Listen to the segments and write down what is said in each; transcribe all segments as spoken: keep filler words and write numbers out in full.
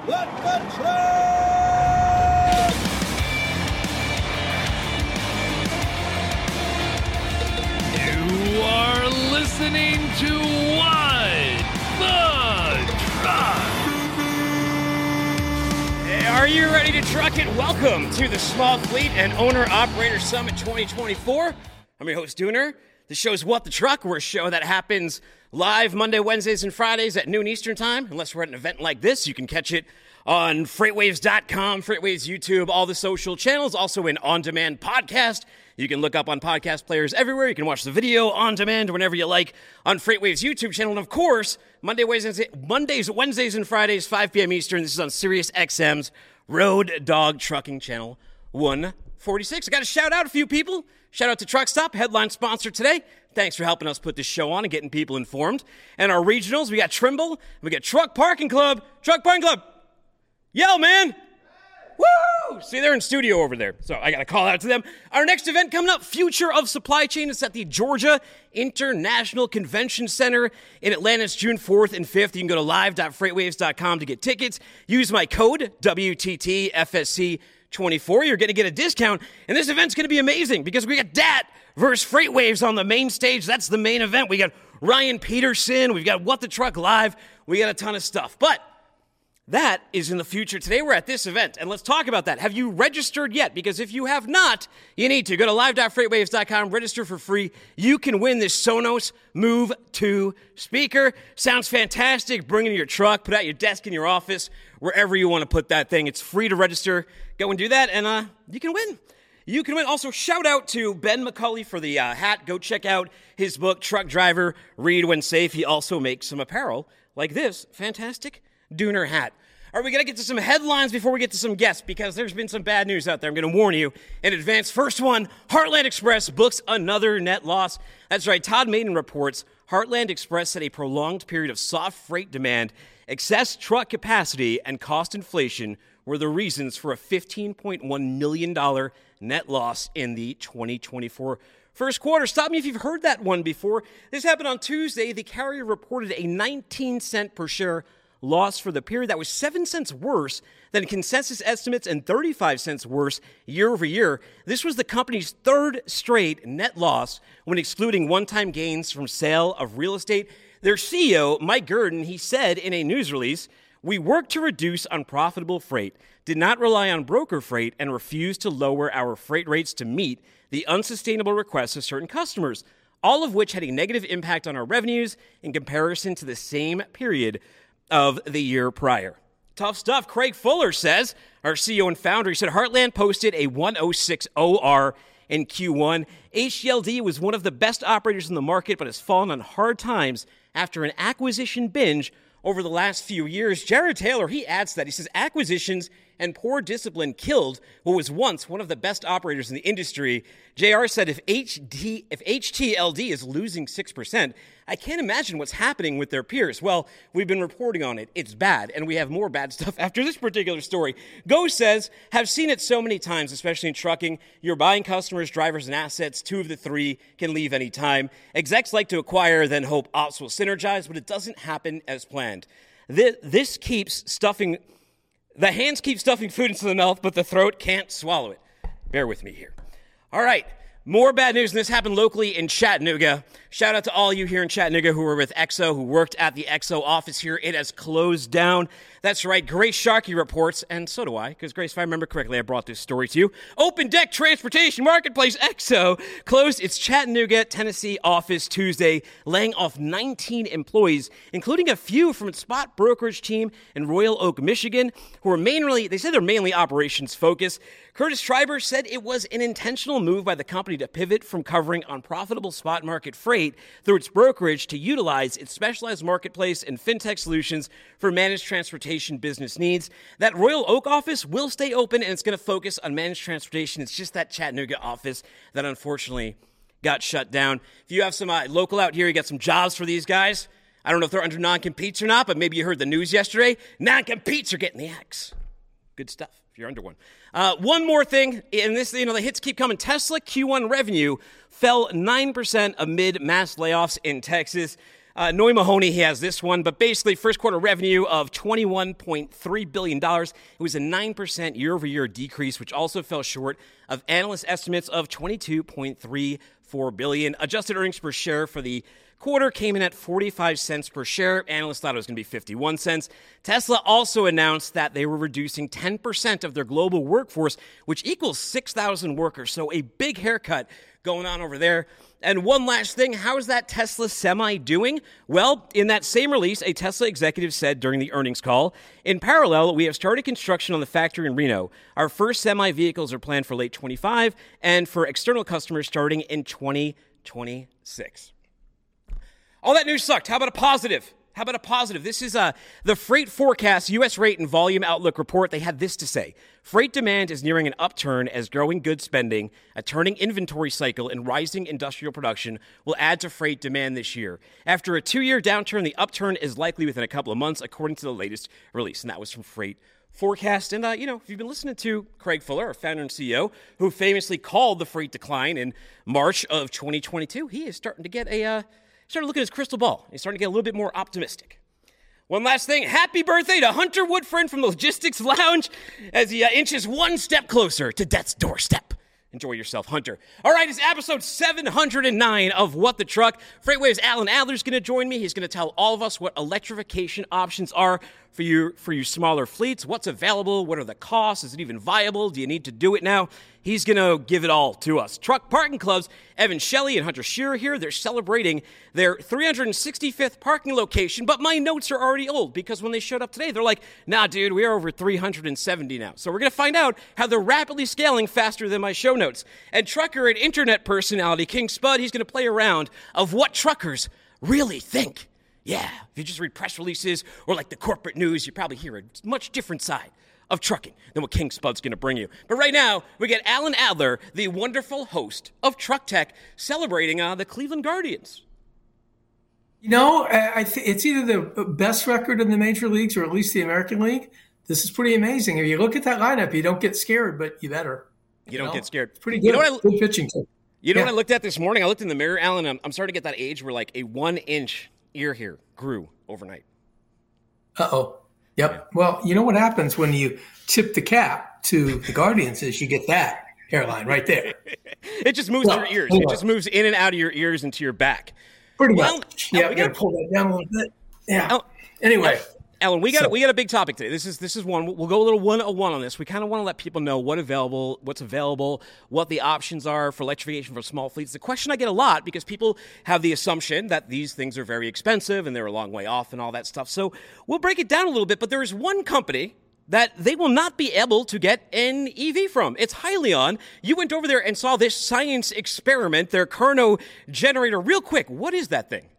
What the Truck! You are listening to What the Truck. Hey, are you ready to truck it? Welcome to the Small Fleet and Owner Operator Summit twenty twenty-four. I'm your host, Dooner. The show's What the Truck. We're a show that happens live Monday, Wednesdays, and Fridays at noon Eastern Time. Unless we're at an event like this, you can catch it on freightwaves dot com, Freightwaves YouTube, all the social channels, also an on-demand podcast. You can look up on podcast players everywhere. You can watch the video on demand whenever you like on Freightwaves YouTube channel. And of course, Monday, Wednesdays, Mondays, Wednesdays, and Fridays, five p.m. Eastern. This is on Sirius X M's Road Dog Trucking Channel one forty-six. I got to shout out a few people. Shout out to Truck Stop, headline sponsor today. Thanks for helping us put this show on and getting people informed. And our regionals, we got Trimble, we got Truck Parking Club. Truck Parking Club, yell, man. Woo! See, they're in studio over there, so I got to call out to them. Our next event coming up, Future of Supply Chain. It's at the Georgia International Convention Center in Atlanta. It's June fourth and fifth. You can go to live dot freightwaves dot com to get tickets. Use my code, W T T F S C twenty-four. You're going to get a discount, and this event's going to be amazing because we got D A T versus Freightwaves on the main stage. That's the main event. We got Ryan Peterson. We've got What the Truck Live. We got a ton of stuff, but that is in the future. Today we're at this event, and let's talk about that. Have you registered yet? Because if you have not, you need to. Go to live dot freightwaves dot com, register for free. You can win this Sonos Move two speaker. Sounds fantastic. Bring it in your truck, put it at your desk in your office, wherever you want to put that thing. It's free to register. Go and do that, and uh, you can win. You can win. Also, shout out to Ben McCulley for the uh, hat. Go check out his book, Truck Driver, Read When Safe. He also makes some apparel like this fantastic Dooner hat. All right, we got to get to some headlines before we get to some guests because there's been some bad news out there. I'm going to warn you in advance. First one, Heartland Express books another net loss. That's right. Todd Maiden reports Heartland Express said a prolonged period of soft freight demand, excess truck capacity, and cost inflation were the reasons for a fifteen point one million dollars net loss in the twenty twenty-four first quarter. Stop me if you've heard that one before. This happened on Tuesday. The carrier reported a nineteen cent per share loss for the period. That was seven cents worse than consensus estimates and thirty-five cents worse year over year. This was the company's third straight net loss when excluding one-time gains from sale of real estate. Their C E O, Mike Gurdon, he said in a news release, "We worked to reduce unprofitable freight, did not rely on broker freight, and refused to lower our freight rates to meet the unsustainable requests of certain customers, all of which had a negative impact on our revenues in comparison to the same period of the year prior." Tough stuff. Craig Fuller says, our C E O and founder, he said Heartland posted a one oh six O R in Q one. H T L D was one of the best operators in the market, but has fallen on hard times after an acquisition binge over the last few years. Jared Taylor, he adds that. He says acquisitions and poor discipline killed what was once one of the best operators in the industry. J R said if H D, if H T L D is losing six percent, I can't imagine what's happening with their peers. Well, we've been reporting on it. It's bad, and we have more bad stuff after this particular story. Go says, have seen it so many times, especially in trucking. You're buying customers, drivers, and assets. Two of the three can leave any time. Execs like to acquire, then hope ops will synergize, but it doesn't happen as planned. This, this keeps stuffing... The hands keep stuffing food into the mouth, but the throat can't swallow it. Bear with me here. All right, more bad news, and this happened locally in Chattanooga. Shout out to all you here in Chattanooga who were with X O, who worked at the X O office here. It has closed down. That's right, Grace Sharkey reports, and so do I, because Grace, if I remember correctly, I brought this story to you. Open Deck Transportation Marketplace X O closed its Chattanooga, Tennessee office Tuesday, laying off nineteen employees, including a few from its spot brokerage team in Royal Oak, Michigan, who are mainly, they said they're mainly operations focused. Curtis Schreiber said it was an intentional move by the company to pivot from covering unprofitable spot market freight through its brokerage to utilize its specialized marketplace and fintech solutions for managed transportation business needs. That Royal Oak office will stay open, and it's going to focus on managed transportation. It's just that Chattanooga office that unfortunately got shut down. If you have some uh, local out here, you got some jobs for these guys. I don't know if they're under non-competes or not, but maybe you heard the news yesterday. Non-competes are getting the axe. Good stuff if you're under one. Uh, one more thing, and this, you know, the hits keep coming. Tesla Q one revenue fell nine percent amid mass layoffs in Texas. Uh, Noy Mahoney, he has this one, but basically first quarter revenue of twenty-one point three billion dollars. It was a nine percent year-over-year decrease, which also fell short of analyst estimates of twenty-two point three four billion dollars. Adjusted earnings per share for the quarter came in at forty-five cents per share. Analysts thought it was going to be fifty-one cents. Tesla also announced that they were reducing ten percent of their global workforce, which equals six thousand workers. So a big haircut going on over there. And one last thing, how is that Tesla Semi doing? Well, in that same release, a Tesla executive said during the earnings call, in parallel, we have started construction on the factory in Reno. Our first Semi vehicles are planned for late twenty-five and for external customers starting in twenty twenty-six. All that news sucked. How about a positive? How about a positive? This is uh, the Freight Forecast U S Rate and Volume Outlook report. They had this to say. Freight demand is nearing an upturn as growing goods spending, a turning inventory cycle, and rising industrial production will add to freight demand this year. After a two-year downturn, the upturn is likely within a couple of months, according to the latest release. And that was from Freight Forecast. And, uh, you know, if you've been listening to Craig Fuller, our founder and C E O, who famously called the freight decline in March of twenty twenty-two, he is starting to get a... Uh, started looking at his crystal ball. He's starting to get a little bit more optimistic. One last thing. Happy birthday to Hunter Woodfriend from the Logistics Lounge as he uh, inches one step closer to death's doorstep. Enjoy yourself, Hunter. All right, it's episode seven hundred nine of What the Truck. FreightWaves' Alan Adler's going to join me. He's going to tell all of us what electrification options are for you, for you smaller fleets. What's available? What are the costs? Is it even viable? Do you need to do it now? He's going to give it all to us. Truck Parking Club's Evan Shelley and Hunter Shearer here. They're celebrating their three hundred sixty-fifth parking location, but my notes are already old because when they showed up today, they're like, nah, dude, we are over three hundred seventy now. So we're going to find out how they're rapidly scaling faster than my show notes. And trucker and internet personality King Spud, he's going to play a round of what truckers really think. Yeah, if you just read press releases or like the corporate news, you probably hear a much different side of trucking than what King Spud's going to bring you. But right now, we get Alan Adler, the wonderful host of Truck Tech, celebrating uh, the Cleveland Guardians. You know, I th- it's either the best record in the major leagues or at least the American League. This is pretty amazing. If you look at that lineup, you don't get scared, but you better. You, you don't know? get scared. It's pretty good. You know what I, good pitching team. You know yeah. what I looked at this morning? I looked in the mirror, Alan. I'm, I'm starting to get that age where like a one-inch ear hair grew overnight. Uh-oh. Yep. Yeah. Well, you know what happens when you tip the cap to the Guardians is you get that hairline right there. It just moves well, to your ears. It just moves in and out of your ears into your back. Pretty well, much. Yeah, we got to pull that down a little bit. Yeah. Alan, anyway. Alan, we got so, we got a big topic today. This is this is one. We'll go a little one-on-one on this. We kind of want to let people know what available, what's available, what the options are for electrification for small fleets. The question I get a lot because people have the assumption that these things are very expensive and they're a long way off and all that stuff. So we'll break it down a little bit. But there is one company that they will not be able to get an E V from. It's Hyliion. You went over there and saw this science experiment, their Carno generator. Real quick, what is that thing?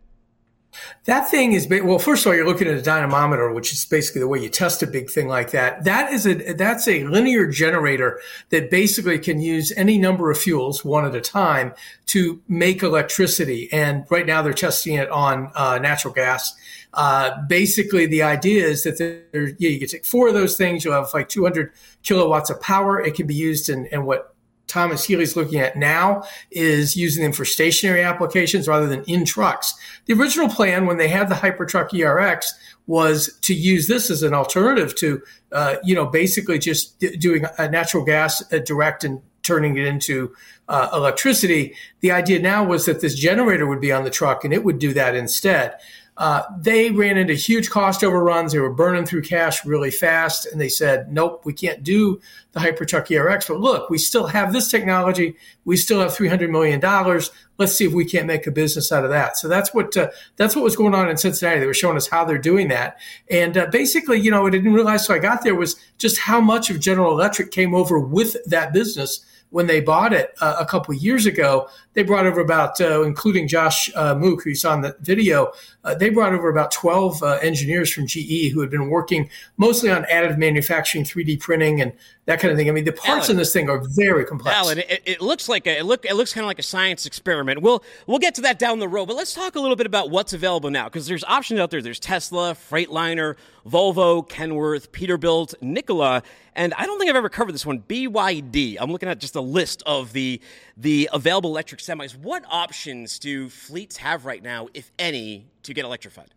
That thing is, well, first of all, you're looking at a dynamometer, which is basically the way you test a big thing like that. That is a, that's a linear generator that basically can use any number of fuels one at a time to make electricity. And right now they're testing it on uh, natural gas. Uh, basically the idea is that there, yeah, you can take four of those things. You'll have like two hundred kilowatts of power. It can be used in, in what Thomas Healy's looking at now is using them for stationary applications rather than in trucks. The original plan when they had the Hypertruck E R X was to use this as an alternative to, uh, you know, basically just d- doing a natural gas uh, direct and turning it into uh, electricity. The idea now was that this generator would be on the truck and it would do that instead. Uh, they ran into huge cost overruns. They were burning through cash really fast. And they said, nope, we can't do the Hypertruck E R X. But look, we still have this technology. We still have three hundred million dollars. Let's see if we can't make a business out of that. So that's what uh, that's what was going on in Cincinnati. They were showing us how they're doing that. And uh, basically, you know, what I didn't realize till I got there was just how much of General Electric came over with that business. When they bought it uh, a couple of years ago, they brought over about, uh, including Josh uh, Mook, who's on the video, uh, they brought over about twelve uh, engineers from G E who had been working mostly on additive manufacturing, three D printing, and that kind of thing. I mean, the parts Alan, in this thing are very complex. Alan, it, it looks like a, it look it looks kind of like a science experiment. We'll we'll get to that down the road, but let's talk a little bit about what's available now because there's options out there. There's Tesla, Freightliner, Volvo, Kenworth, Peterbilt, Nikola, And I don't think I've ever covered this one. B Y D. I'm looking at just a list of the the available electric semis. What options do fleets have right now, if any, to get electrified?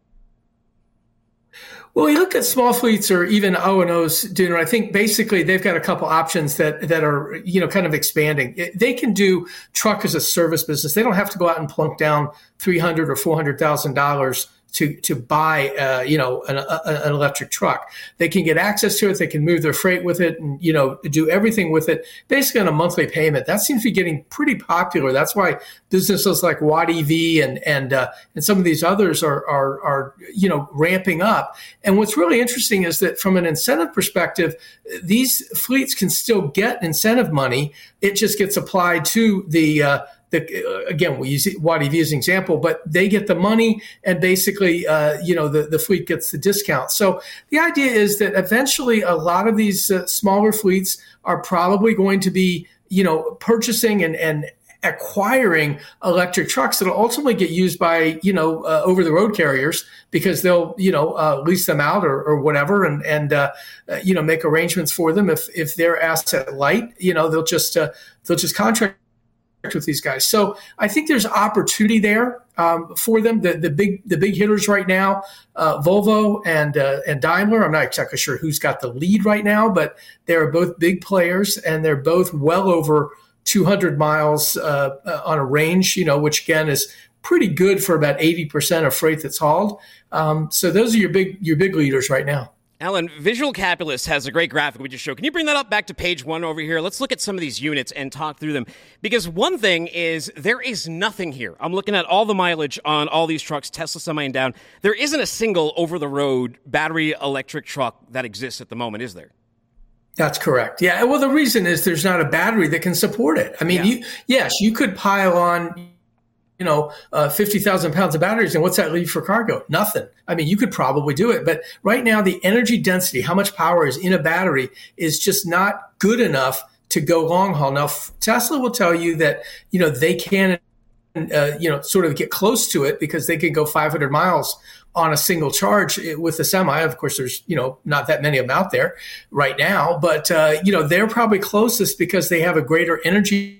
Well, you look at small fleets or even O and Os, Dooner, I think basically they've got a couple options that, that are, you know, kind of expanding. They can do truck as a service business. They don't have to go out and plunk down three hundred thousand dollars or four hundred thousand dollars to to buy, uh, you know, an, a, an electric truck. They can get access to it. They can move their freight with it and, you know, do everything with it basically on a monthly payment. That seems to be getting pretty popular. That's why businesses like Watt E V and and uh, and some of these others are, are, are, you know, ramping up. And what's really interesting is that from an incentive perspective, these fleets can still get incentive money. It just gets applied to the uh, The, again, we use Watt E V as an example, but they get the money and basically, uh, you know, the, the fleet gets the discount. So the idea is that eventually a lot of these uh, smaller fleets are probably going to be, you know, purchasing and, and acquiring electric trucks that will ultimately get used by, you know, uh, over the road carriers because they'll, you know, uh, lease them out or, or whatever and, and uh, uh, you know, make arrangements for them. If, if they're asset light, you know, they'll just, uh, they'll just contract with these guys. So I think there's opportunity there um, for them. The, the big the big hitters right now, uh, Volvo and uh, and Daimler. I'm not exactly sure who's got the lead right now, but they're both big players and they're both well over two hundred miles uh, uh, on a range. You know, which again is pretty good for about eighty percent of freight that's hauled. Um, so those are your big your big leaders right now. Alan, Visual Calculus has a great graphic we just showed. Can you bring that up back to page one over here? Let's look at some of these units and talk through them. Because one thing is there is nothing here. I'm looking at all the mileage on all these trucks, Tesla Semi and down. There isn't a single over-the-road battery electric truck that exists at the moment, is there? That's correct. Yeah. Well, the reason is there's not a battery that can support it. I mean, Yeah. you, yes, you could pile on, you know, uh, fifty thousand pounds of batteries. And what's that leave for cargo? Nothing. I mean, you could probably do it. But right now, the energy density, how much power is in a battery is just not good enough to go long haul. Now, Tesla will tell you that, you know, they can, uh, you know, sort of get close to it because they can go five hundred miles on a single charge with the Semi. Of course, there's, you know, not that many of them out there right now. But, uh, you know, they're probably closest because they have a greater energy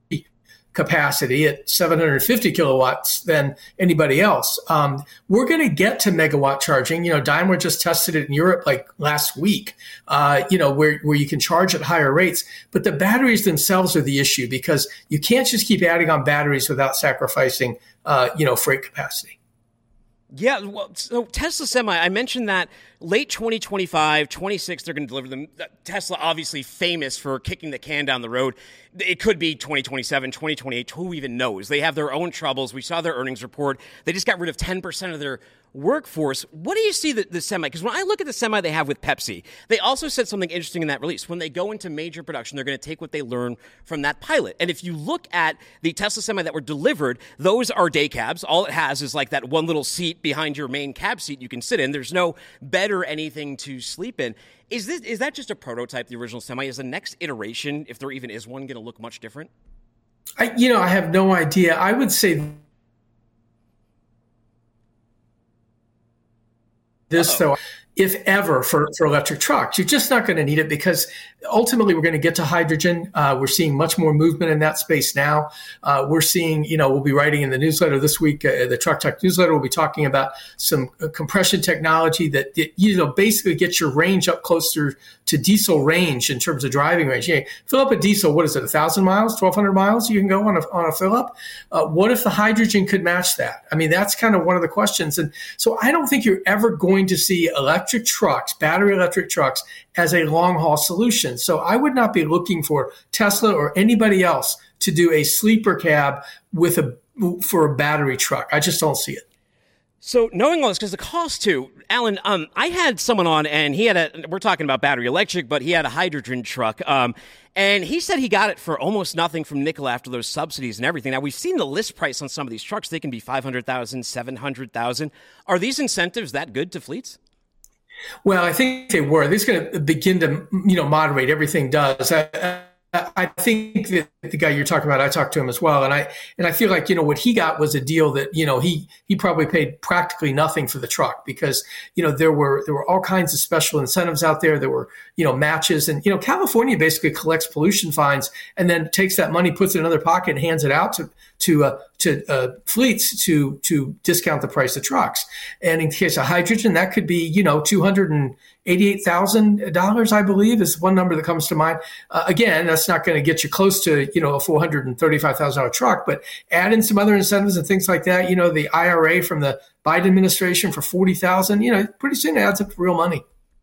capacity at seven hundred fifty kilowatts than anybody else. Um, we're going to get to megawatt charging. You know, Daimler just tested it in Europe like last week, uh, you know, where, where you can charge at higher rates. But the batteries themselves are the issue because you can't just keep adding on batteries without sacrificing, uh, you know, freight capacity. Yeah, well, so Tesla Semi, I mentioned that late twenty twenty-five, twenty-six, they're going to deliver them. Tesla obviously famous for kicking the can down the road. It could be twenty twenty-seven, twenty twenty-eight, who even knows? They have their own troubles. We saw their earnings report. They just got rid of ten percent of their workforce. What do you see the, the Semi? Because when I look at the Semi they have with Pepsi, they also said something interesting in that release. When they go into major production, they're going to take what they learn from that pilot. And if you look at the Tesla Semi that were delivered, those are day cabs. All it has is like that one little seat behind your main cab seat you can sit in. There's no bed or anything to sleep in. Is this is that just a prototype, the original Semi? Is the next iteration, if there even is one, going to look much different? I, you know, I have no idea. I would say this, Uh-oh. though, if ever, for, for electric trucks. You're just not going to need it because ultimately we're going to get to hydrogen. Uh, we're seeing much more movement in that space now. Uh, we're seeing, you know, we'll be writing in the newsletter this week, uh, the Truck Tech newsletter, we'll be talking about some uh, compression technology that, you know, basically gets your range up closer to diesel range in terms of driving range. Yeah, fill up a diesel, what is it, one thousand miles, twelve hundred miles you can go on a, on a fill up? Uh, what if the hydrogen could match that? I mean, that's kind of one of the questions. And so I don't think you're ever going to see electric Electric trucks, battery electric trucks, as a long haul solution. So I would not be looking for Tesla or anybody else to do a sleeper cab with a for a battery truck. I just don't see it. So knowing all this, because the cost too, Alan, um, I had someone on and he had a, we're talking about battery electric, but he had a hydrogen truck. Um, and he said he got it for almost nothing from Nikola after those subsidies and everything. Now we've seen the list price on some of these trucks. They can be five hundred thousand dollars, seven hundred thousand dollars. Are these incentives that good to fleets? Well, I think they were. They're going to begin to, you know, moderate. Everything does. I, I think that the guy you're talking about, I talked to him as well, and I and I feel like, you know, what he got was a deal that, you know, he he probably paid practically nothing for the truck, because, you know, there were there were all kinds of special incentives out there. There were, you know, matches, and, you know, California basically collects pollution fines and then takes that money, puts it in another pocket, and hands it out to to uh, to uh, fleets to to discount the price of trucks. And in the case of hydrogen, that could be, you know, two hundred eighty-eight thousand dollars, I believe, is one number that comes to mind. Uh, again, that's not going to get you close to, you know, a four hundred thirty-five thousand dollars truck, but add in some other incentives and things like that. You know, the I R A from the Biden administration for forty thousand dollars, you know, pretty soon it adds up to real money.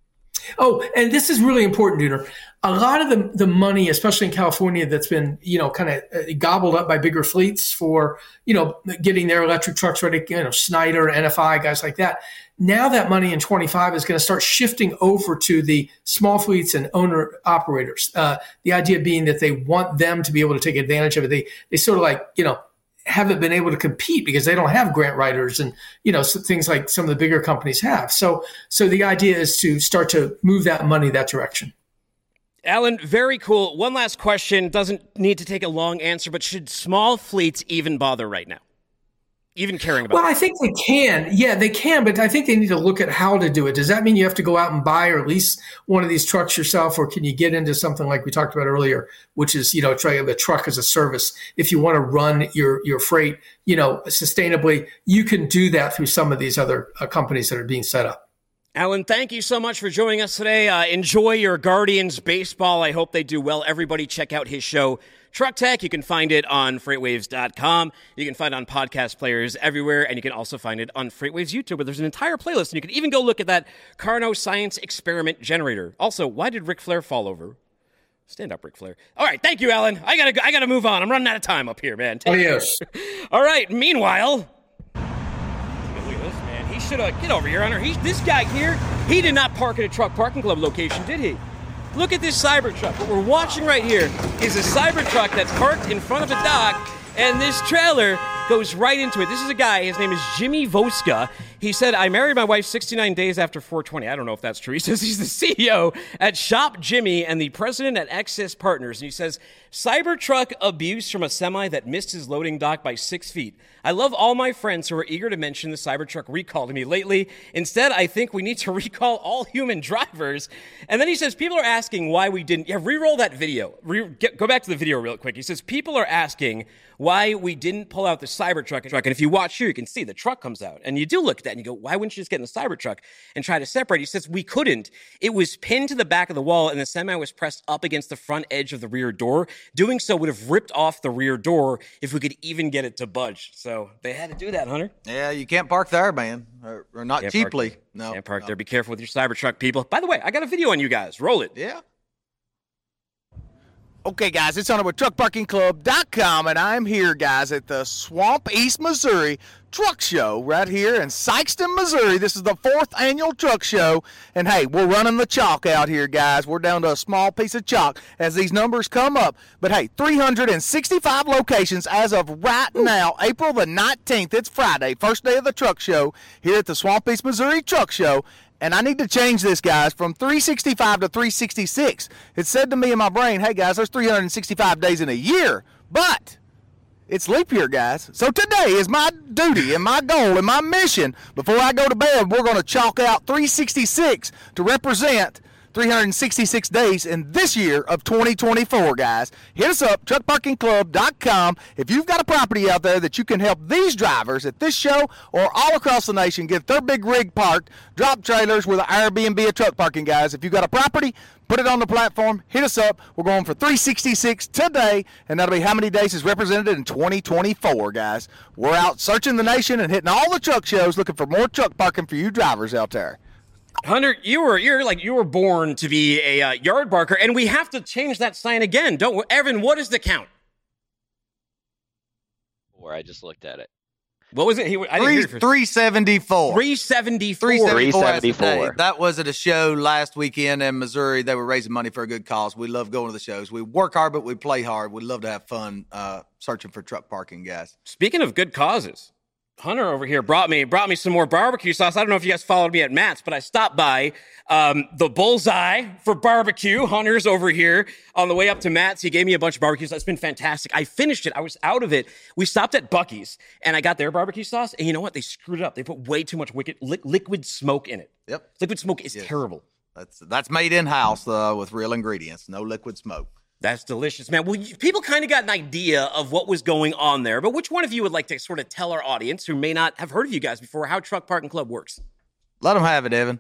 Oh, and this is really important, Dooner. A lot of the, the money, especially in California, that's been, you know, kind of gobbled up by bigger fleets for, you know, getting their electric trucks ready, you know, Schneider, N F I, guys like that. Now that money in twenty-five is going to start shifting over to the small fleets and owner operators. Uh, the idea being that they want them to be able to take advantage of it. They, they sort of like, you know, haven't been able to compete because they don't have grant writers and, you know, so things like some of the bigger companies have. So, so the idea is to start to move that money that direction. Alan, very cool. One last question. Doesn't need to take a long answer, but should small fleets even bother right now? Even caring about Well, it? I think they can. Yeah, they can, but I think they need to look at how to do it. Does that mean you have to go out and buy or lease one of these trucks yourself, or can you get into something like we talked about earlier, which is, you know, try the truck as a service? If you want to run your your freight, you know, sustainably, you can do that through some of these other uh, companies that are being set up. Alan, thank you so much for joining us today. Uh, enjoy your Guardians baseball. I hope they do well. Everybody check out his show, Truck Tech. You can find it on freightwaves dot com. You can find it on podcast players everywhere, and you can also find it on FreightWaves YouTube, where there's an entire playlist, and you can even go look at that Carnot Science Experiment Generator. Also, why did Ric Flair fall over? Stand up, Ric Flair. All right, thank you, Alan. I gotta, I gotta move on. I'm running out of time up here, man. Oh, yes. All right, meanwhile... He should have, get over here, Hunter. He, this guy here, he did not park at a truck parking club location, did he? Look at this Cybertruck. What we're watching right here is a Cybertruck that's parked in front of a dock, and this trailer goes right into it. This is a guy, his name is Jimmy Voska. He said, I married my wife sixty-nine days after four twenty. I don't know if that's true. He says he's the C E O at Shop Jimmy and the president at Access Partners. And he says, Cybertruck abuse from a semi that missed his loading dock by six feet. I love all my friends who are eager to mention the Cybertruck recall to me lately. Instead, I think we need to recall all human drivers. And then he says, people are asking why we didn't. Yeah, re-roll that video. Re- get, go back to the video real quick. He says, people are asking why we didn't pull out the Cybertruck. And if you watch here, you can see the truck comes out. And you do look at that and you go, why wouldn't you just get in the Cybertruck and try to separate? He says, we couldn't. It was pinned to the back of the wall and the semi was pressed up against the front edge of the rear door. Doing so would have ripped off the rear door if we could even get it to budge. So they had to do that, Hunter. Yeah, you can't park there, man, or, or not Can't cheaply. Park, no, can't park no. there. Be careful with your Cybertruck, people. By the way, I got a video on you guys. Roll it. Yeah. Okay, guys, it's Hunter with truck parking club dot com, and I'm here, guys, at the Swamp East, Missouri Truck Show right here in Sikeston, Missouri. This is the fourth annual truck show, and hey, we're running the chalk out here, guys. We're down to a small piece of chalk as these numbers come up. But hey, three hundred sixty-five locations as of right now, April the nineteenth. It's Friday, first day of the truck show here at the Swamp East, Missouri Truck Show. And I need to change this, guys, from three sixty-five to three sixty-six. It said to me in my brain, hey, guys, there's three hundred sixty-five days in a year. But it's leap year, guys. So today is my duty and my goal and my mission. Before I go to bed, we're going to chalk out three sixty-six to represent three hundred sixty-six days in this year of twenty twenty-four, guys. Hit us up, truck parking club dot com. If you've got a property out there that you can help these drivers at this show or all across the nation get their big rig parked, drop trailers with an Airbnb of truck parking, guys. If you've got a property, put it on the platform, hit us up. We're going for three sixty-six today, and that'll be how many days is represented in twenty twenty-four, guys. We're out searching the nation and hitting all the truck shows looking for more truck parking for you drivers out there. Hunter, you were you're like you were born to be a uh, yard barker, and we have to change that sign again, don't we? Evan, what is the count? Where I just looked at it. What was it? He, I didn't Three, hear it for- three seventy-four. three seventy-four. three seventy-four. three as of seventy-four. today. That was at a show last weekend in Missouri. They were raising money for a good cause. We love going to the shows. We work hard, but we play hard. We love to have fun uh, searching for truck parking, guys. Speaking of good causes, Hunter over here brought me brought me some more barbecue sauce. I don't know if you guys followed me at Matt's, but I stopped by um, the Bullseye for barbecue. Hunter's over here on the way up to Matt's. He gave me a bunch of barbecue sauce. It's been fantastic. I finished it. I was out of it. We stopped at Buc-ee's, and I got their barbecue sauce. And you know what? They screwed it up. They put way too much wicked, li- liquid smoke in it. Yep. Liquid smoke is Yes. terrible. That's that's made in house uh, with real ingredients. No liquid smoke. That's delicious, man. Well, you, people kind of got an idea of what was going on there, but which one of you would like to sort of tell our audience who may not have heard of you guys before how Truck Parking Club works? Let them have it, Evan.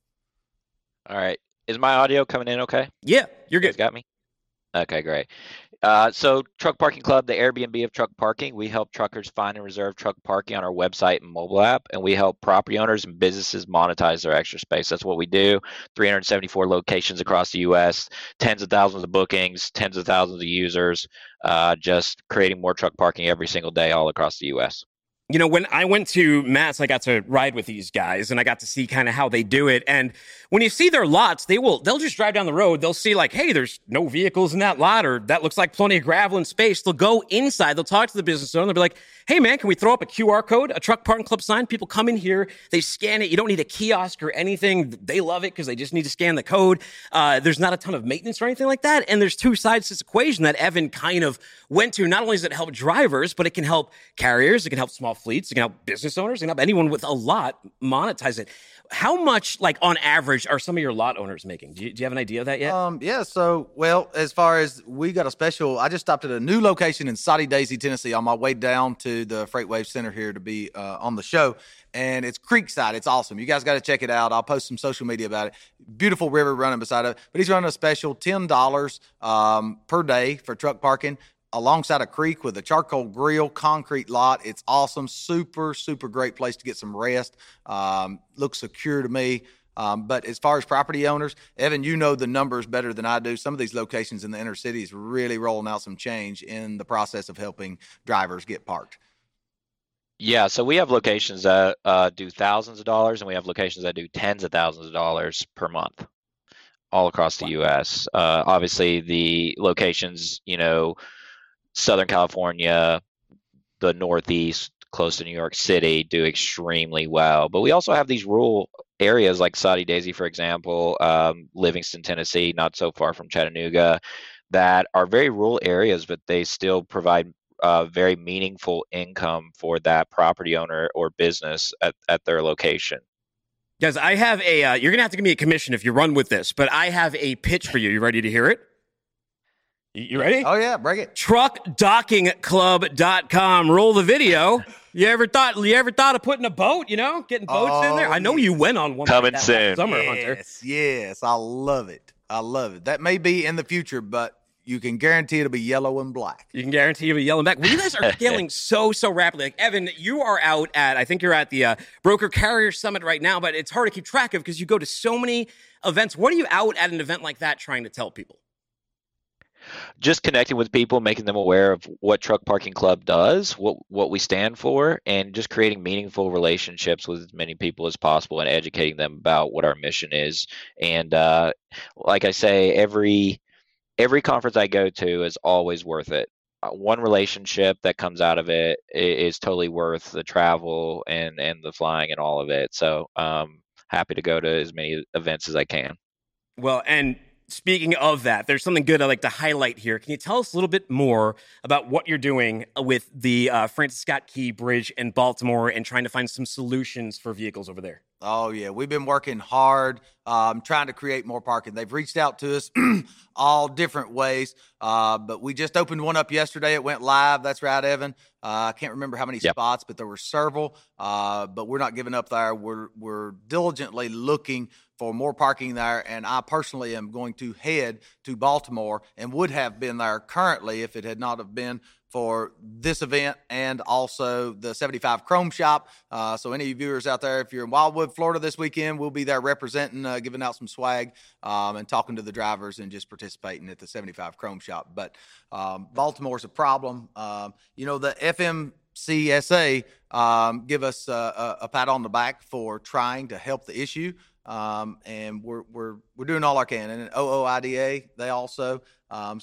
All right. Is my audio coming in okay? Yeah, you're You guys good. got me? Okay, great. Uh, so Truck Parking Club, the Airbnb of truck parking, we help truckers find and reserve truck parking on our website and mobile app, and we help property owners and businesses monetize their extra space. That's what we do. three hundred seventy-four locations across the U S, tens of thousands of bookings, tens of thousands of users, uh, just creating more truck parking every single day all across the U S. You know, when I went to Matt's, I got to ride with these guys and I got to see kind of how they do it. And when you see their lots, they will, they'll just drive down the road. They'll see like, hey, there's no vehicles in that lot, or that looks like plenty of gravel and space. They'll go inside. They'll talk to the business owner. They'll be like, hey man, can we throw up a Q R code, a Truck Parking Club sign? People come in here, they scan it. You don't need a kiosk or anything. They love it because they just need to scan the code. Uh, there's not a ton of maintenance or anything like that. And there's two sides to this equation that Evan kind of went to. Not only does it help drivers, but it can help carriers. It can help small fleets. It can help business owners. It can help anyone with a lot monetize it. How much, like on average, are some of your lot owners making? Do you, do you have an idea of that yet? Um, yeah, so, well, as far as we got a special, I just stopped at a new location in Soddy Daisy, Tennessee on my way down to the Freight Wave Center here to be uh, on the show. And it's Creekside. It's awesome. You guys got to check it out. I'll post some social media about it. Beautiful river running beside it. But he's running a special ten dollars um, per day for truck parking alongside a creek with a charcoal grill, concrete lot. It's awesome. Super, super great place to get some rest. Um, looks secure to me. Um, but as far as property owners, Evan, you know the numbers better than I do. Some of these locations in the inner city is really rolling out some change in the process of helping drivers get parked. Yeah, so we have locations that uh, do thousands of dollars, and we have locations that do tens of thousands of dollars per month all across the U S. Uh, obviously, the locations, you know, Southern California, the Northeast, close to New York City, do extremely well. But we also have these rural areas like Soddy Daisy, for example, um, Livingston, Tennessee, not so far from Chattanooga, that are very rural areas, but they still provide uh, very meaningful income for that property owner or business at, at their location. Guys, I have a, uh, you're going to have to give me a commission if you run with this, but I have a pitch for you. You ready to hear it? You ready? Oh, yeah, bring it. truck docking club dot com. Roll the video. You ever thought you ever thought of putting a boat, you know, getting boats Oh, in there? I know yes. you went on one Coming like that soon. last summer, Hunter. Yes, yes, I love it. I love it. That may be in the future, but you can guarantee it'll be yellow and black. You can guarantee you'll be yelling back. Well, you guys are scaling so, so rapidly. Like, Evan, you are out at, I think you're at the uh, Broker Carrier Summit right now, but it's hard to keep track of because you go to so many events. What are you out at an event like that trying to tell people? Just connecting with people, making them aware of what Truck Parking Club does, what what we stand for, and just creating meaningful relationships with as many people as possible and educating them about what our mission is. And uh, like I say, every every conference I go to is always worth it. Uh, one relationship that comes out of it is, is totally worth the travel and, and the flying and all of it. So um, happy to go to as many events as I can. Well, and speaking of that, there's something good I'd like to highlight here. Can you tell us a little bit more about what you're doing with the uh, Francis Scott Key Bridge in Baltimore and trying to find some solutions for vehicles over there? Oh, yeah. We've been working hard, um, trying to create more parking. They've reached out to us all different ways, uh, but we just opened one up yesterday. It went live. That's right, Evan. Uh, I can't remember how many Yep. spots, but there were several. Uh, but we're not giving up there. We're we're diligently looking for more parking there, and I personally am going to head to Baltimore and would have been there currently if it had not have been for this event and also the seventy-five Chrome Shop. Uh, so any viewers out there, if you're in Wildwood, Florida this weekend, we'll be there representing, uh, giving out some swag um, and talking to the drivers and just participating at the seventy-five Chrome Shop. But um, Baltimore's a problem. Um, you know, the F M C S A um, give us uh, a, a pat on the back for trying to help the issue. Um, and we're, we're, we're doing all I can. And O O I D A, they also, um, so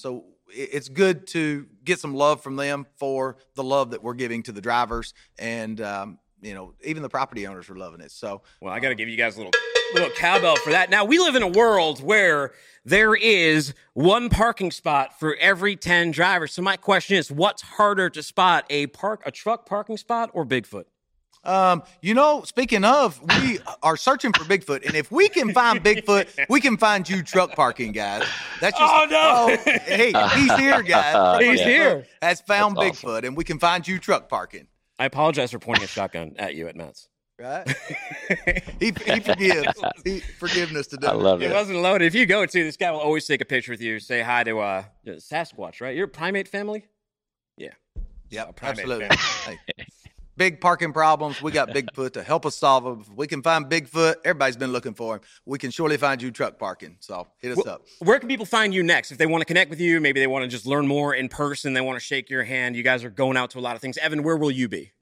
it's good to get some love from them for the love that we're giving to the drivers, and um, you know, even the property owners are loving it. So, well, I got to give you guys a little little cowbell for that. Now, we live in a world where there is one parking spot for every ten drivers. So my question is, what's harder to spot, a park a truck parking spot or Bigfoot? Um, you know, speaking of, we are searching for Bigfoot, and if we can find Bigfoot, we can find you truck parking, guys. That's just, oh no, oh, hey, he's here, guys. He's Bigfoot here. Has found That's Bigfoot, awesome. and we can find you truck parking. I apologize for pointing a shotgun at you at Matt's. Right? he, he forgives. He, forgiveness to do. I love It it. wasn't loaded. If you go to, this guy will always take a picture with you, say hi to uh Sasquatch, right? You're a primate family? Yeah. Yep, primate absolutely. Hey, big parking problems. We got Bigfoot to help us solve them. If we can find Bigfoot, everybody's been looking for him. We can surely find you truck parking. So hit us Well, up. Where can people find you next? If they want to connect with you, maybe they want to just learn more in person, they want to shake your hand. You guys are going out to a lot of things. Evan, where will you be?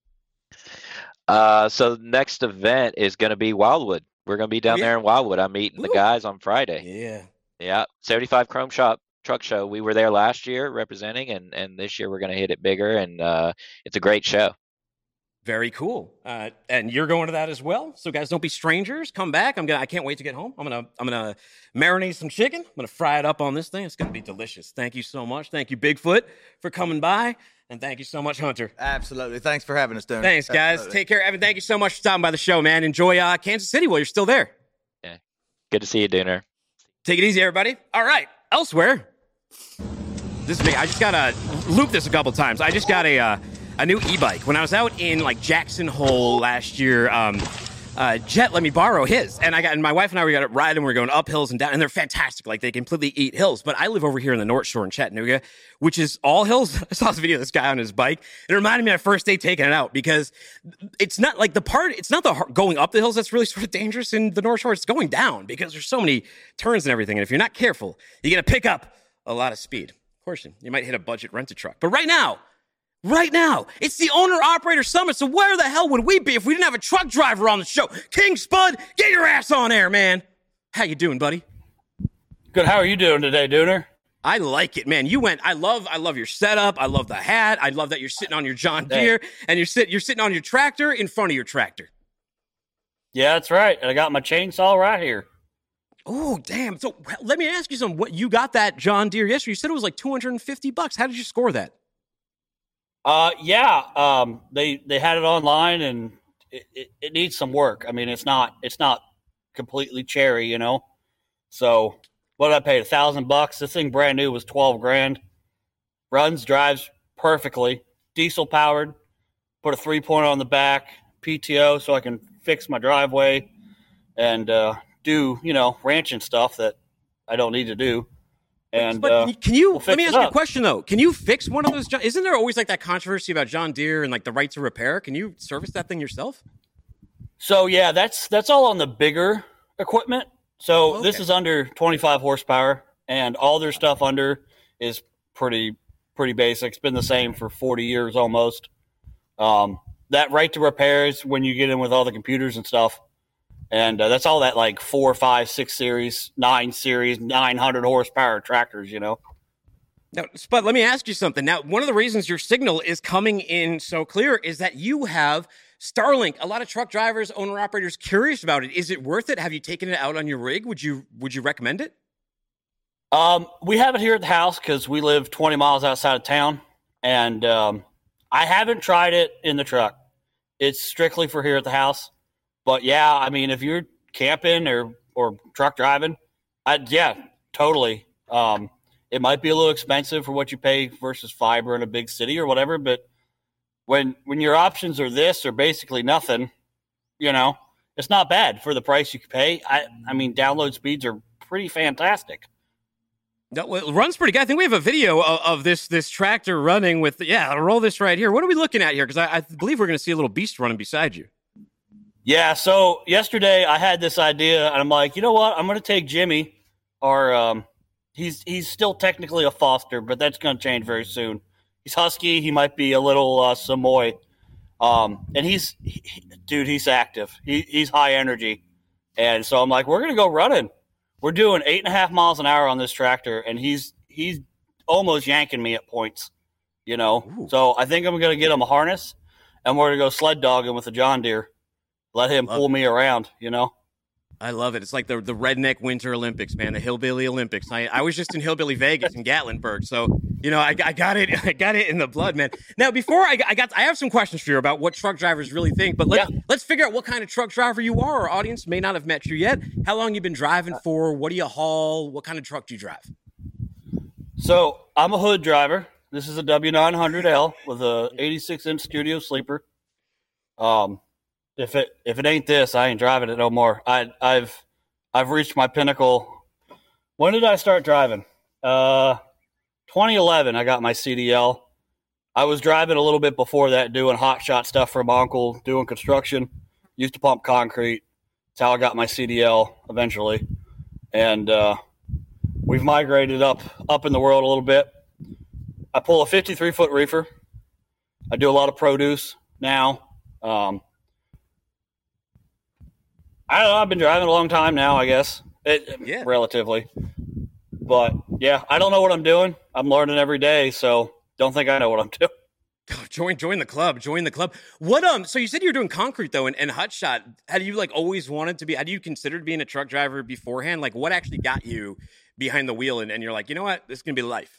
Uh, so the next event is going to be Wildwood. We're going to be down yeah. there in Wildwood. I'm meeting Woo. the guys on Friday. Yeah. Yeah, seventy-five Chrome Shop Truck Show. We were there last year representing, and and this year we're going to hit it bigger, and uh, it's a great show. Very cool. Uh, and you're going to that as well. So guys, don't be strangers. Come back. I'm gonna. I can't wait to get home. I'm gonna. I'm gonna marinate some chicken. I'm gonna fry it up on this thing. It's gonna be delicious. Thank you so much. Thank you, Bigfoot, for coming by, and thank you so much, Hunter. Absolutely. Thanks for having us, Darren. Thanks, guys. Absolutely. Take care, Evan. Thank you so much for stopping by the show, man. Enjoy uh, Kansas City while you're still there. Yeah, good to see you, Dooner. Take it easy, everybody. All right. Elsewhere, this is me. I just got to loop this a couple times. I just got a uh, a new e-bike. When I was out in like Jackson Hole last year, um, uh, Jet let me borrow his, and I got and my wife and I we got it riding. We we're going up hills and down, and they're fantastic. Like they completely eat hills. But I live over here in the North Shore in Chattanooga, which is all hills. I saw this video of this guy on his bike. It reminded me of my first day taking it out because it's not like the part. It's not the going up the hills that's really sort of dangerous in the North Shore. It's going down because there's so many turns and everything. And if you're not careful, you're gonna pick up a lot of speed. Of course, you might hit a budget rent-a truck. But right now. Right now, it's the Owner-Operator Summit, so where the hell would we be if we didn't have a truck driver on the show? King Spud, get your ass on air, man. How you doing, buddy? Good. How are you doing today, Dooner? I like it, man. You went. I love. I love your setup. I love the hat. I love that you're sitting on your John Deere and you're sit. You're sitting on your tractor in front of your tractor. Yeah, that's right. And I got my chainsaw right here. Oh, damn. So let me ask you something. What you got that John Deere yesterday? You said it was like two hundred fifty bucks. How did you score that? Uh, yeah. Um, they they had it online, and it, it, it needs some work. I mean, it's not it's not completely cherry, you know. So what did I pay? A thousand bucks. This thing brand new was twelve grand. Runs, drives perfectly. Diesel powered. Put a three pointer on the back. P T O so I can fix my driveway and uh, do you know ranching stuff that I don't need to do. And but uh, can you? we'll let me fix ask it you a up. question though. Can you fix one of those? John, isn't there always like that controversy about John Deere and like the right to repair? Can you service that thing yourself? So yeah, that's that's all on the bigger equipment. So Okay. this is under twenty-five horsepower, and all their stuff under is pretty pretty basic. It's been the same for forty years almost. Um, that right to repair is when you get in with all the computers and stuff, and uh, that's all that like four, five, six series, nine series, nine hundred horsepower tractors. You know. Now, Spud, let me ask you something. Now, one of the reasons your signal is coming in so clear is that you have Starlink. A lot of truck drivers, owner operators, curious about it. Is it worth it? Have you taken it out on your rig? Would you Would you recommend it? Um, we have it here at the house because we live twenty miles outside of town, and um, I haven't tried it in the truck. It's strictly for here at the house. But yeah, I mean, if you're camping or, or truck driving, I, yeah, totally. Um, it might be a little expensive for what you pay versus fiber in a big city or whatever. But when when your options are this or basically nothing, you know, it's not bad for the price you can pay. I, I mean, download speeds are pretty fantastic. No, well, it runs pretty good. I think we have a video of, of this this tractor running with, yeah, I'll roll this right here. What are we looking at here? Because I, I believe we're going to see a little beast running beside you. Yeah, so yesterday I had this idea, and I'm like, you know what? I'm going to take Jimmy, or um, he's he's still technically a foster, but that's going to change very soon. He's husky. He might be a little uh, Samoy, um, and he's he, dude. He's active. He, he's high energy, and so I'm like, we're going to go running. We're doing eight and a half miles an hour on this tractor, and he's he's almost yanking me at points, you know. Ooh. So I think I'm going to get him a harness, and we're going to go sled dogging with the John Deere. Let him Love pull it. me around, you know. I love it. It's like the the redneck Winter Olympics, man, the Hillbilly Olympics. I, I was just in Hillbilly Vegas in Gatlinburg, so you know I, I got it. I got it in the blood, man. Now, before I, I got, I have some questions for you about what truck drivers really think. But let's yeah. let's figure out what kind of truck driver you are. Our audience may not have met you yet. How long you been driving for? What do you haul? What kind of truck do you drive? So I'm a hood driver. This is a W nine hundred L with a eighty-six inch studio sleeper. Um. If it if it ain't this, I ain't driving it no more. I I've I've reached my pinnacle. When did I start driving? Uh, twenty eleven. I got my C D L. I was driving a little bit before that, doing hot shot stuff for my uncle, doing construction. Used to pump concrete. That's how I got my C D L eventually. And uh, we've migrated up up in the world a little bit. I pull a fifty-three foot reefer. I do a lot of produce now. Um, I don't know. I've been driving a long time now, I guess. It, yeah. Relatively. But, yeah, I don't know what I'm doing. I'm learning every day, so don't think I know what I'm doing. Oh, join join the club. Join the club. What um? So you said you were doing concrete, though, and, and hot shot. Had you, like, always wanted to be – had you considered being a truck driver beforehand? Like, what actually got you behind the wheel, and, and you're like, you know what? This is going to be life.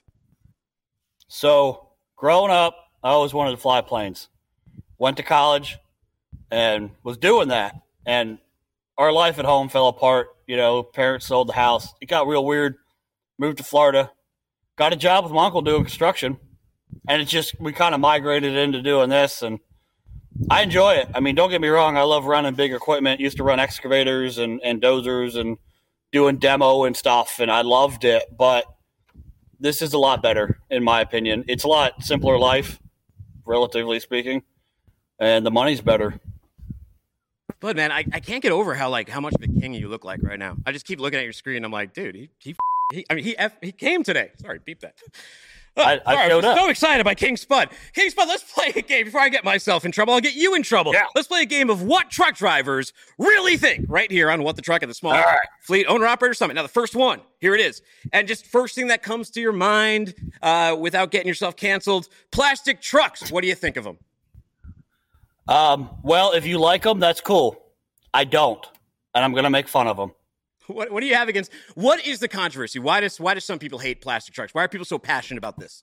So, growing up, I always wanted to fly planes. Went to college and was doing that. And – our life at home fell apart. You know, parents sold the house. It got real weird. Moved to Florida. Got a job with my uncle doing construction. And it's just, we kind of migrated into doing this. And I enjoy it. I mean, don't get me wrong. I love running big equipment. Used to run excavators and, and dozers and doing demo and stuff. And I loved it. But this is a lot better, in my opinion. It's a lot simpler life, relatively speaking. And the money's better. But man, I, I can't get over how like how much of a king you look like right now. I just keep looking at your screen. I'm like, dude, he he, he I mean he F, he came today. Sorry, beep that. Oh, I, I sorry, showed I'm up. So excited by King Spud. King Spud, let's play a game before I get myself in trouble. I'll get you in trouble. Yeah. Let's play a game of what truck drivers really think right here on What the Truck at the Small right. Fleet Owner Operator Summit. Now the first one, here it is, and just first thing that comes to your mind uh, without getting yourself canceled: plastic trucks. What do you think of them? Um. Well, if you like them, that's cool. I don't, and I'm going to make fun of them. What, what do you have against, what is the controversy? Why does why do some people hate plastic trucks? Why are people so passionate about this?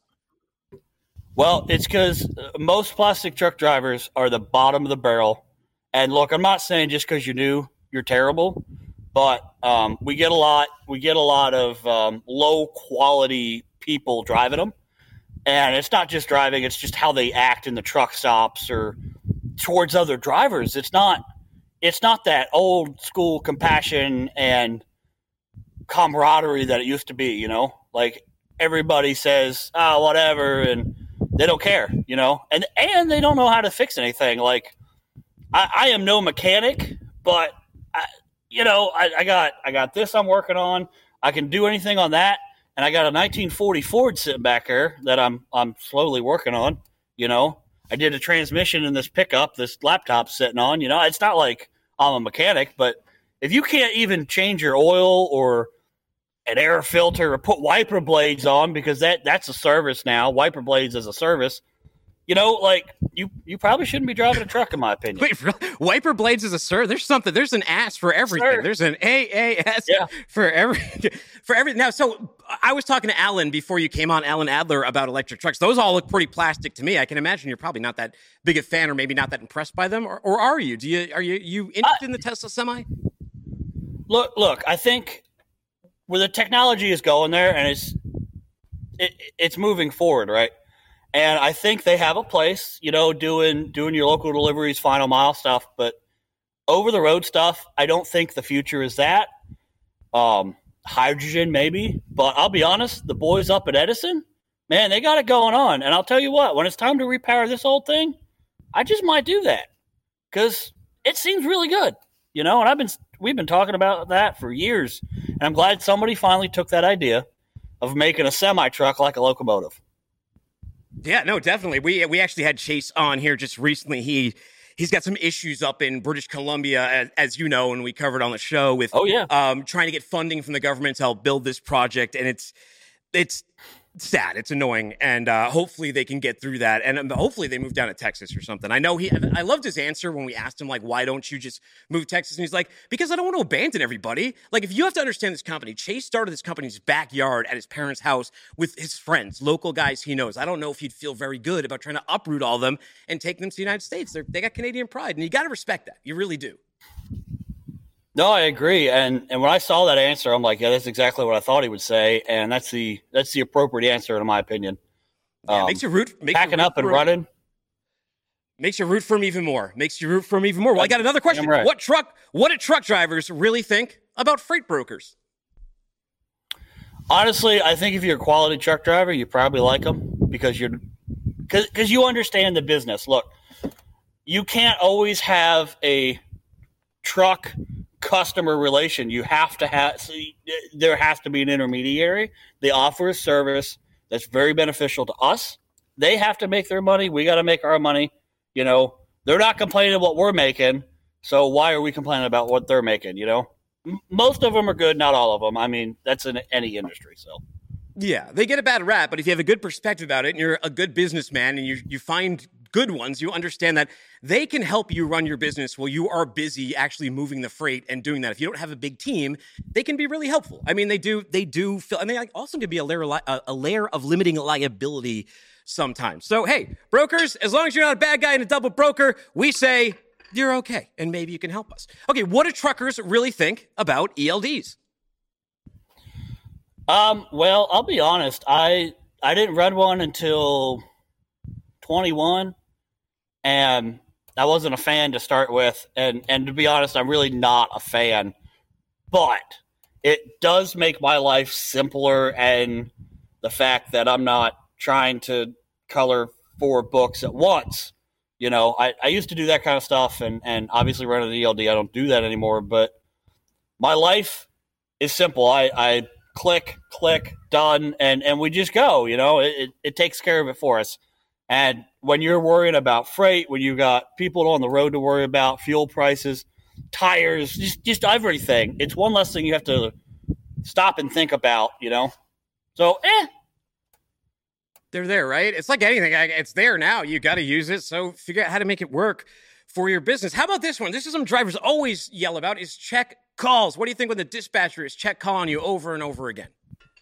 Well, it's because most plastic truck drivers are the bottom of the barrel. And look, I'm not saying just because you do, you're terrible, but um, we get a lot, we get a lot of um, low quality people driving them. And it's not just driving, it's just how they act in the truck stops or towards other drivers. It's not, It's not that old school compassion and camaraderie that it used to be, you know? Like, everybody says, oh, whatever, and they don't care, you know? And and they don't know how to fix anything. Like, I, I am no mechanic, but, I, you know, I, I got I got this I'm working on. I can do anything on that. And I got a nineteen forty Ford sitting back there that I'm I'm slowly working on, you know? I did a transmission in this pickup, this laptop's sitting on, you know? It's not like I'm a mechanic, but if you can't even change your oil or an air filter or put wiper blades on, because that that's a service now, wiper blades is a service, you know, like you you probably shouldn't be driving a truck, in my opinion. Wait, really? Wiper blades is a service? There's something, there's an ass for everything. Sir. There's an A A S yeah. for every for everything. Now, so I was talking to Alan before you came on, Alan Adler, about electric trucks. Those all look pretty plastic to me. I can imagine you're probably not that big a fan, or maybe not that impressed by them, or, or are you? Do you are you you interested uh, in the Tesla Semi? Look, look. I think where the technology is going there, and it's it, it's moving forward, right? And I think they have a place, you know, doing doing your local deliveries, final mile stuff. But over the road stuff, I don't think the future is that. Um. Hydrogen, maybe, but I'll be honest, the boys up at Edison, man, they got it going on. And I'll tell you what, when it's time to repower this whole thing, I just might do that because it seems really good, you know. And I've been, we've been talking about that for years, and I'm glad somebody finally took that idea of making a semi truck like a locomotive. Yeah, no, definitely. We we actually had Chase on here just recently. He. He's got some issues up in British Columbia, as, as you know, and we covered on the show with oh, yeah. um, trying to get funding from the government to help build this project. And it's it's sad. It's annoying, and uh, hopefully they can get through that, and um, hopefully they move down to Texas or something. I know he. I loved his answer when we asked him, like, why don't you just move to Texas? And he's like, because I don't want to abandon everybody. Like, if you have to understand this company, Chase started this company's backyard at his parents' house with his friends, local guys he knows. I don't know if he'd feel very good about trying to uproot all of them and take them to the United States. They're, they got Canadian pride, and you got to respect that. You really do. No, I agree. And and when I saw that answer, I'm like, yeah, that's exactly what I thought he would say, and that's the that's the appropriate answer in my opinion. Yeah, um, makes you root. Makes packing you root up and for, running. Makes you root for him even more. Makes you root for him even more. Well, I got another question. Right. What truck? What do truck drivers really think about freight brokers? Honestly, I think if you're a quality truck driver, you probably like them because you're because you understand the business. Look, you can't always have a truck customer relation. You have to have so there has to be an intermediary. They offer a service that's very beneficial to us. They have to make their money. We got to make our money. You know, they're not complaining what we're making, so why are we complaining about what they're making? You know, M- most of them are good, not all of them. I mean, that's in any industry. So yeah, they get a bad rap, but if you have a good perspective about it and you're a good businessman and you you find good ones, you understand that they can help you run your business while you are busy actually moving the freight and doing that. If you don't have a big team, they can be really helpful. I mean, they do, they do feel, and they also can be a layer, a layer of limiting liability sometimes. So, hey, brokers, as long as you're not a bad guy and a double broker, we say you're okay, and maybe you can help us. Okay, what do truckers really think about E L Ds? Um, well, I'll be honest. I I didn't run one until twenty-one. And I wasn't a fan to start with, and, and to be honest, I'm really not a fan. But it does make my life simpler, and the fact that I'm not trying to color four books at once. You know, I, I used to do that kind of stuff, and, and obviously running an E L D, I don't do that anymore. But my life is simple. I, I click, click, done, and, and we just go. You know, it, it, it takes care of it for us. And when you're worrying about freight, when you've got people on the road to worry about, fuel prices, tires, just just everything, it's one less thing you have to stop and think about, you know? So, eh. They're there, right? It's like anything. It's there now. You got to use it. So figure out how to make it work for your business. How about this one? This is some drivers always yell about is check calls. What do you think when the dispatcher is check calling you over and over again?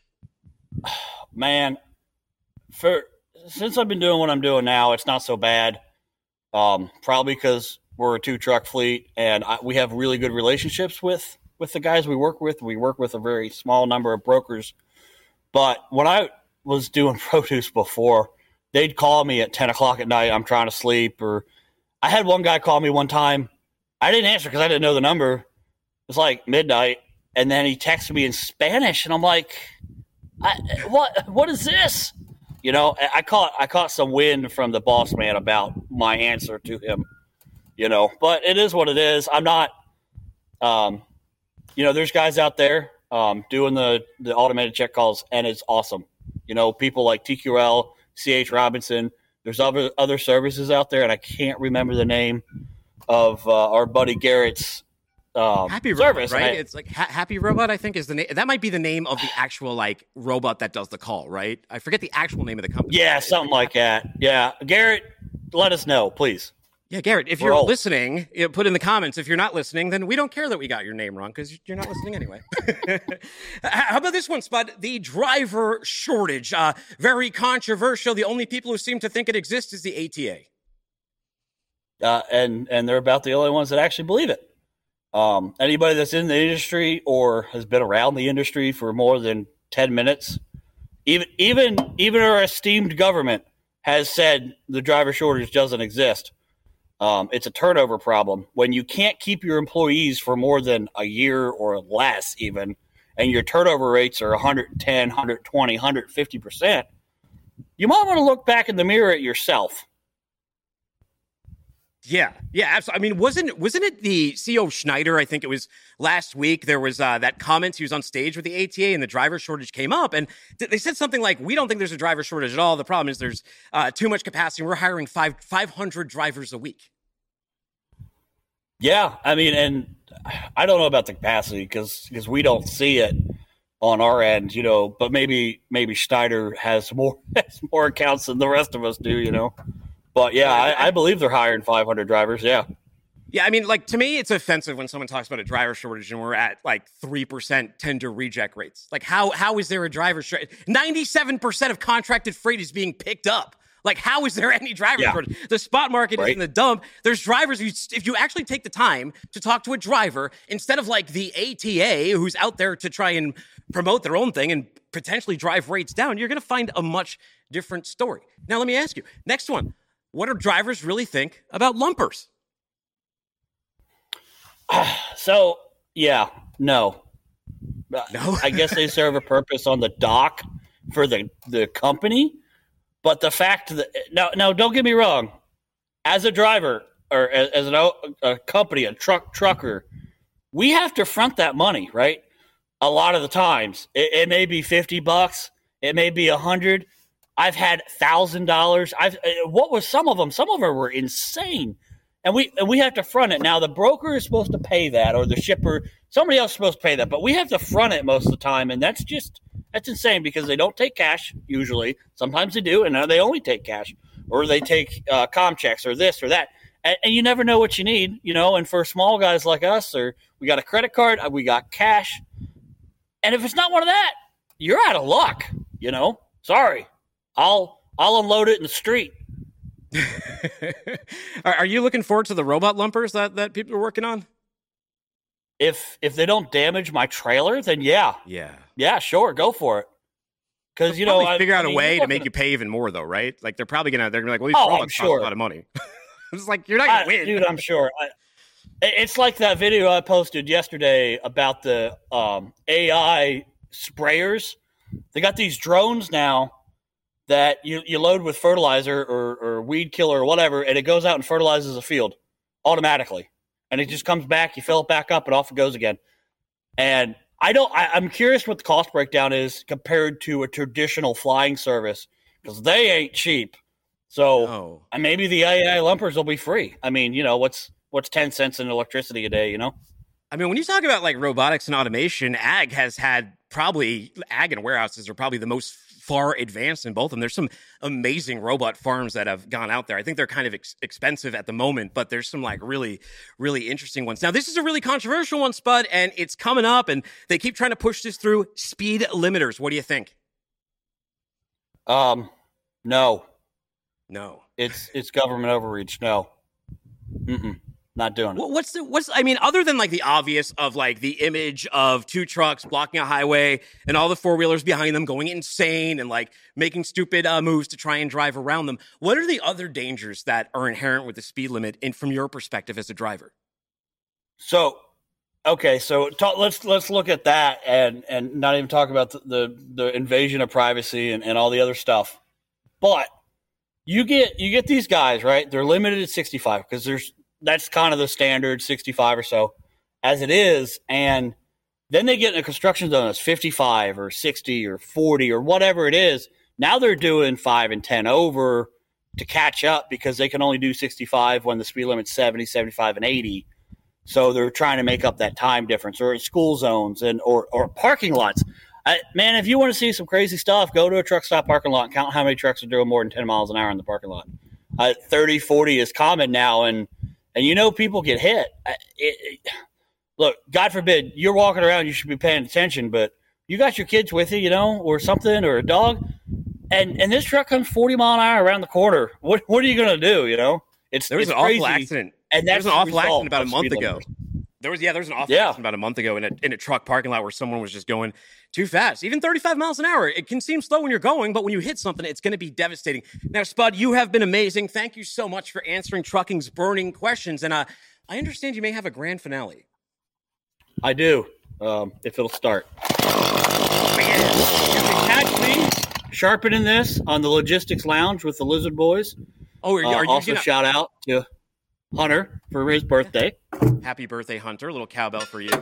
Man, for... since I've been doing what I'm doing now, it's not so bad. Um, probably because we're a two truck fleet and I, we have really good relationships with, with the guys we work with. We work with a very small number of brokers. But when I was doing produce before, they'd call me at ten o'clock at night. I'm trying to sleep. Or I had one guy call me one time. I didn't answer because I didn't know the number. It was like midnight. And then he texted me in Spanish. And I'm like, I, what? what is this? You know, I caught I caught some wind from the boss man about my answer to him, you know, but it is what it is. I'm not, um, you know, there's guys out there um, doing the, the automated check calls, and it's awesome. You know, people like T Q L, C H Robinson, there's other, other services out there, and I can't remember the name of uh, our buddy Garrett's Um, Happy Robot, service, right? I, It's like ha- Happy Robot, I think, is the name. That might be the name of the actual like robot that does the call, right? I forget the actual name of the company. yeah, something like that. Yeah, Garrett, let us know, please. Yeah, Garrett, if We're you're old. listening, you know, put in the comments. If you're not listening, then we don't care that we got your name wrong because you're not listening anyway. How about this one, Spud? The driver shortage. Uh, very controversial. The only people who seem to think it exists is the A T A. Uh, and and they're about the only ones that actually believe it. Um, anybody that's in the industry or has been around the industry for more than ten minutes, even even even our esteemed government has said the driver shortage doesn't exist. Um, it's a turnover problem. When you can't keep your employees for more than a year or less even, and your turnover rates are one hundred ten, one hundred twenty, one hundred fifty percent, you might want to look back in the mirror at yourself. Yeah, yeah, absolutely. I mean, wasn't wasn't it the C E O Schneider? I think it was last week. There was uh, that comment. He was on stage with the A T A, and the driver shortage came up, and th- they said something like, "We don't think there's a driver shortage at all. The problem is there's uh, too much capacity. We're hiring five five hundred drivers a week." Yeah, I mean, and I don't know about the capacity because because we don't see it. on our end, you know, but maybe maybe Schneider has more has more accounts than the rest of us do, you know. But yeah, I, I believe they're hiring five hundred drivers. Yeah. Yeah, I mean, like, to me, it's offensive when someone talks about a driver shortage and we're at, like, three percent tender reject rates. Like, how how is there a driver shortage? ninety-seven percent of contracted freight is being picked up. Like, how is there any driver Yeah. shortage? The spot market Right. is in the dump. There's drivers, who, if you actually take the time to talk to a driver, instead of, like, the A T A who's out there to try and promote their own thing and potentially drive rates down, you're going to find a much different story. Now, let me ask you, next one, what do drivers really think about lumpers? So, yeah, no. No? I guess they serve a purpose on the dock for the, the company. But the fact that, now, now, don't get me wrong. As a driver or as, as an, a company, a truck trucker, we have to front that money, right? A lot of the times. It, it may be fifty bucks. It may be a hundred. I've had thousand dollars. I've what was some of them? Some of them were insane. And we and we have to front it. Now, the broker is supposed to pay that, or the shipper, somebody else is supposed to pay that. But we have to front it most of the time, and that's just that's insane because they don't take cash usually. Sometimes they do, and now they only take cash, or they take uh, com checks, or this or that. And, and you never know what you need, you know. And for small guys like us, or we got a credit card, we got cash, and if it's not one of that, you're out of luck, you know. Sorry, I'll I'll unload it in the street. are, are you looking forward to the robot lumpers that, that people are working on? If if they don't damage my trailer, then yeah, Yeah. yeah, sure, go for it. Because you know, I figure out I a mean, way you're to make looking- you pay even more, though, right? Like they're probably gonna they're gonna be like, well, these Oh, I'm robots cost sure. a lot of money. It's like you're not gonna I, win, dude. I'm sure. I, it's like that video I posted yesterday about the um, A I sprayers. They got these drones now that you, you load with fertilizer or, or weed killer or whatever, and it goes out and fertilizes a field automatically. And it just comes back, you fill it back up, and off it goes again. And I don't. I, I'm curious what the cost breakdown is compared to a traditional flying service because they ain't cheap. So Oh. and maybe the A I lumpers will be free. I mean, you know, what's what's ten cents in electricity a day? You know. I mean, when you talk about like robotics and automation, ag has had probably ag and warehouses are probably the most far advanced in both of them. There's some amazing robot farms that have gone out there. I think they're kind of ex- expensive at the moment, but there's some like really, really interesting ones. Now, this is a really controversial one, Spud, and it's coming up, and they keep trying to push this through speed limiters. What do you think? Um, no, No. it's it's government overreach. No, Mm-mm. Not doing it. What- What's the what's I mean, other than like the obvious of like the image of two trucks blocking a highway and all the four wheelers behind them going insane and like making stupid uh, moves to try and drive around them, what are the other dangers that are inherent with the speed limit, and from your perspective as a driver? So, okay, so talk, let's let's look at that and and not even talk about the the, the invasion of privacy and, and all the other stuff. But you get you get these guys, right? They're limited at sixty-five because there's that's kind of the standard sixty-five or so as it is, and then they get in a construction zone that's fifty-five or sixty or forty or whatever it is. Now they're doing five and ten over to catch up because they can only do sixty-five when the speed limit's seventy, seventy-five, and eighty. So they're trying to make up that time difference, or in school zones and or or parking lots. I, man, if you want to see some crazy stuff, go to a truck stop parking lot and count how many trucks are doing more than ten miles an hour in the parking lot. Uh, thirty, forty is common now, and and you know people get hit. It, it, look, God forbid, you're walking around, you should be paying attention, but you got your kids with you, you know, or something, or a dog, and and this truck comes forty mile an hour around the corner. What what are you going to do, you know? It's There was it's an crazy. awful accident. And There that's was an awful the result accident about a of month speed ago. limiters. There was yeah, there was an awful Yeah. accident about a month ago in a in a truck parking lot where someone was just going too fast. Even thirty-five miles an hour. It can seem slow when you're going, but when you hit something, it's going to be devastating. Now, Spud, you have been amazing. Thank you so much for answering trucking's burning questions. And uh, I understand you may have a grand finale. I do, um, if it'll start. You can catch me sharpening this on the Logistics Lounge with the Lizard Boys. Oh, are, you- Uh, are you also, gonna, shout out to Hunter for his birthday. happy birthday, Hunter? A little cowbell for you.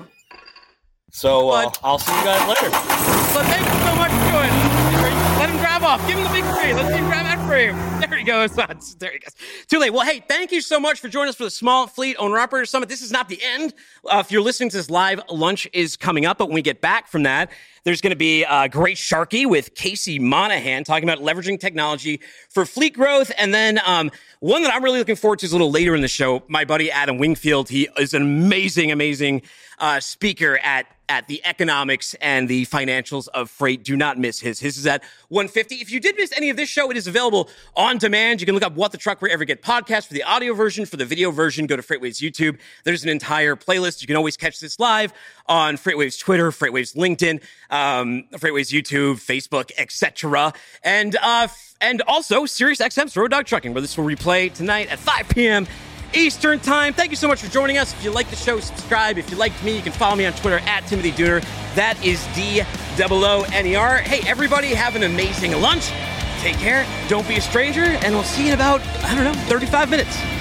So uh, Bud. I'll see you guys later. But thank you so much for joining us. Let him grab off. Give him the big frame. Let's see him grab that frame. There he goes. There he goes. Too late. Well, hey, thank you so much for joining us for the Small Fleet Owner Operator Summit. This is not the end. Uh, if you're listening to this live, lunch is coming up. But when we get back from that, there's going to be a great Sharky with Casey Monahan talking about leveraging technology for fleet growth. And then um, one that I'm really looking forward to is a little later in the show. My buddy Adam Wingfield, he is an amazing, amazing uh, speaker at at the economics and the financials of freight. Do not miss his. His is at one fifty. If you did miss any of this show, it is available on demand. You can look up What the Truck wherever you get podcasts for the audio version. For the video version, go to FreightWaves YouTube. There's an entire playlist. You can always catch this live on FreightWaves Twitter, FreightWaves LinkedIn, um, FreightWaves YouTube, Facebook, et cetera. And uh, and also SiriusXM's Road Dog Trucking, where this will replay tonight at five p.m. Eastern Time. Thank you so much for joining us. If you like the show, subscribe. If you liked me, you can follow me on Twitter at Timothy Dooner. That is D O O N E R. Hey, everybody, have an amazing lunch. Take care. Don't be a stranger. And we'll see you in about, I don't know, thirty-five minutes.